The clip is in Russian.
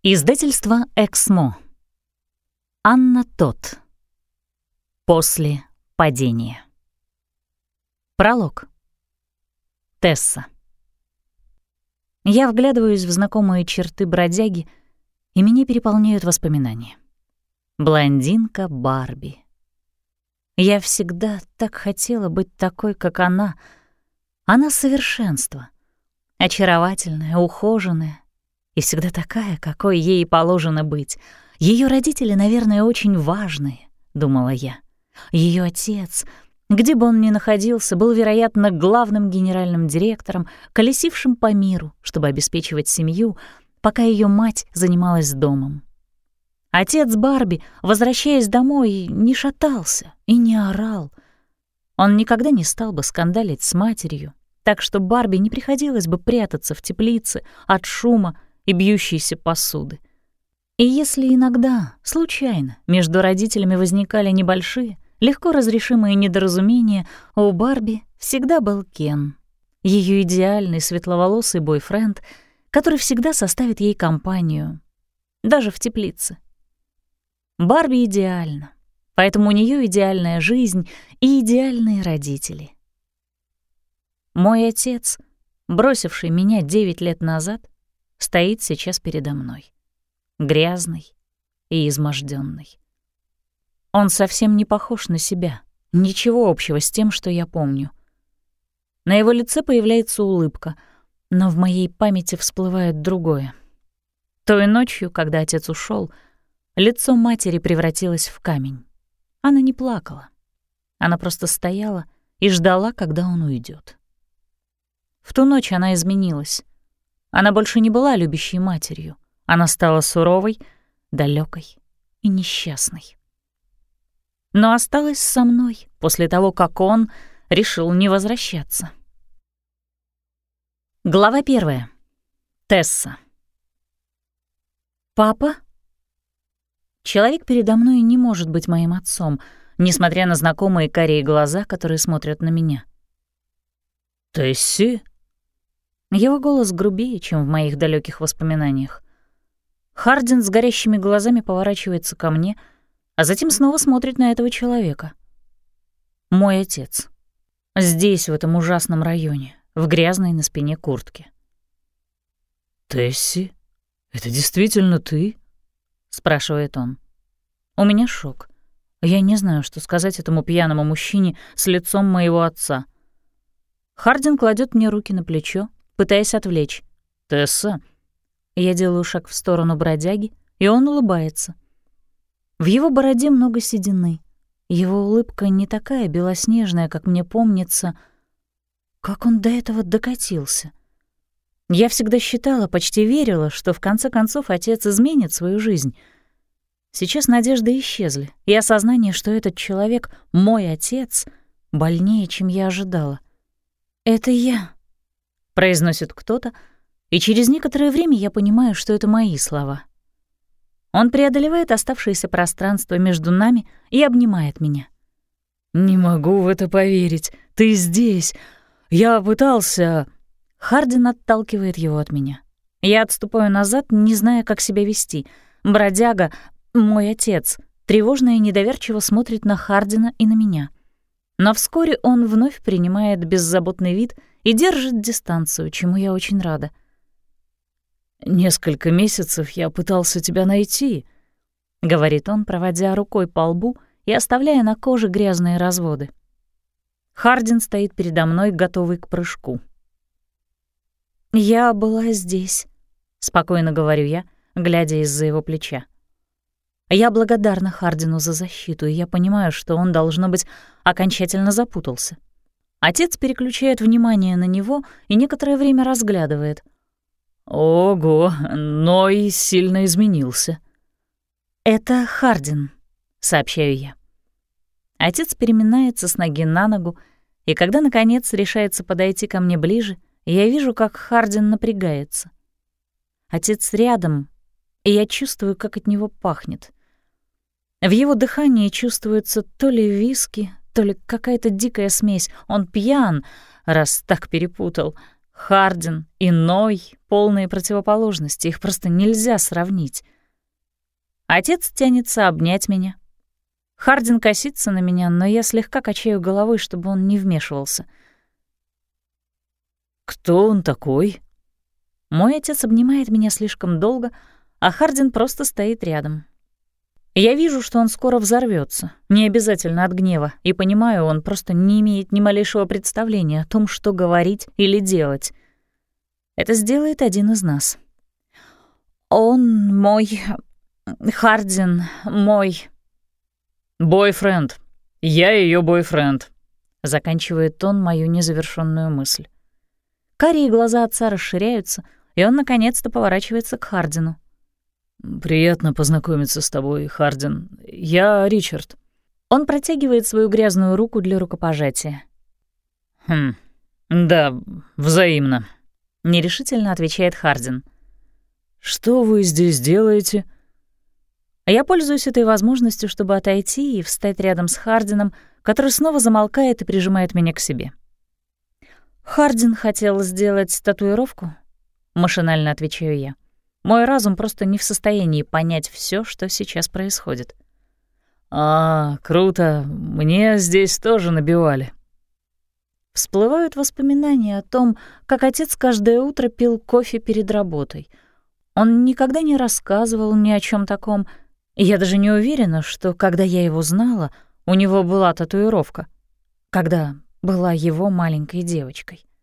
Издательство «Эксмо». Анна Тот. После падения. Пролог. Тесса. Я вглядываюсь в знакомые черты бродяги, и меня переполняют воспоминания. Блондинка Барби. Я всегда так хотела быть такой, как она. Она — совершенство. Очаровательная, ухоженная. И всегда такая, какой ей и положено быть. Ее родители, наверное, очень важные, думала я. Ее отец, где бы он ни находился, был, вероятно, главным генеральным директором, колесившим по миру, чтобы обеспечивать семью, пока ее мать занималась домом. Отец Барби, возвращаясь домой, не шатался и не орал. Он никогда не стал бы скандалить с матерью, так что Барби не приходилось бы прятаться в теплице от шума и бьющейся посуды. И если иногда, случайно, между родителями возникали небольшие, легко разрешимые недоразумения, у Барби всегда был Кен, ее идеальный светловолосый бойфренд, который всегда составит ей компанию, даже в теплице. Барби идеальна, поэтому у нее идеальная жизнь и идеальные родители. Мой отец, бросивший меня 9 лет назад, стоит сейчас передо мной, грязный и измождённый. Он совсем не похож на себя, ничего общего с тем, что я помню. На его лице появляется улыбка, но в моей памяти всплывает другое. Той ночью, когда отец ушел, лицо матери превратилось в камень. Она не плакала. Она просто стояла и ждала, когда он уйдет. В ту ночь она изменилась. Она больше не была любящей матерью. Она стала суровой, далекой и несчастной. Но осталась со мной после того, как он решил не возвращаться. Глава 1. Тесса. «Папа?» Человек передо мной не может быть моим отцом, несмотря на знакомые карие глаза, которые смотрят на меня. «Тесси?» Его голос грубее, чем в моих далеких воспоминаниях. Хардин с горящими глазами поворачивается ко мне, а затем снова смотрит на этого человека. Мой отец. Здесь, в этом ужасном районе, в грязной на спине куртке. «Тесси, это действительно ты?» — спрашивает он. У меня шок. Я не знаю, что сказать этому пьяному мужчине с лицом моего отца. Хардин кладет мне руки на плечо, пытаясь отвлечь. «Тесса?» Я делаю шаг в сторону бродяги, и он улыбается. В его бороде много седины. Его улыбка не такая белоснежная, как мне помнится. Как он до этого докатился? Я всегда считала, почти верила, что в конце концов отец изменит свою жизнь. Сейчас надежды исчезли, и осознание, что этот человек — мой отец, больнее, чем я ожидала. «Это я», — произносит кто-то, и через некоторое время я понимаю, что это мои слова. Он преодолевает оставшееся пространство между нами и обнимает меня. «Не могу в это поверить. Ты здесь. Я пытался...» Хардин отталкивает его от меня. Я отступаю назад, не зная, как себя вести. Бродяга, мой отец, тревожно и недоверчиво смотрит на Хардина и на меня. Но вскоре он вновь принимает беззаботный вид и держит дистанцию, чему я очень рада. «Несколько месяцев я пытался тебя найти», — говорит он, проводя рукой по лбу и оставляя на коже грязные разводы. Хардин стоит передо мной, готовый к прыжку. «Я была здесь», — спокойно говорю я, глядя из-за его плеча. Я благодарна Хардину за защиту, и я понимаю, что он, должно быть, окончательно запутался. Отец переключает внимание на него и некоторое время разглядывает. «Ого, но и сильно изменился». «Это Хардин», — сообщаю я. Отец переминается с ноги на ногу, и когда, наконец, решается подойти ко мне ближе, я вижу, как Хардин напрягается. Отец рядом, и я чувствую, как от него пахнет. В его дыхании чувствуется то ли виски, то ли какая-то дикая смесь. Он пьян, раз так перепутал. Хардин и Ной — полные противоположности, их просто нельзя сравнить. Отец тянется обнять меня. Хардин косится на меня, но я слегка качаю головой, чтобы он не вмешивался. «Кто он такой?» Мой отец обнимает меня слишком долго, а Хардин просто стоит рядом. Я вижу, что он скоро взорвётся, не обязательно от гнева, и понимаю, он просто не имеет ни малейшего представления о том, что говорить или делать. Это сделает один из нас. Он мой... Хардин мой... «Бойфренд. Я её бойфренд», — заканчивает он мою незавершённую мысль. Карие глаза отца расширяются, и он наконец-то поворачивается к Хардину. «Приятно познакомиться с тобой, Хардин. Я Ричард». Он протягивает свою грязную руку для рукопожатия. Да, взаимно», — нерешительно отвечает Хардин. «Что вы здесь делаете?» Я пользуюсь этой возможностью, чтобы отойти и встать рядом с Хардином, который снова замолкает и прижимает меня к себе. «Хардин хотел сделать татуировку?» — машинально отвечаю я. Мой разум просто не в состоянии понять всё, что сейчас происходит. Круто. Мне здесь тоже набивали». Всплывают воспоминания о том, как отец каждое утро пил кофе перед работой. Он никогда не рассказывал ни о чём таком, и я даже не уверена, что, когда я его знала, у него была татуировка, когда была его маленькой девочкой.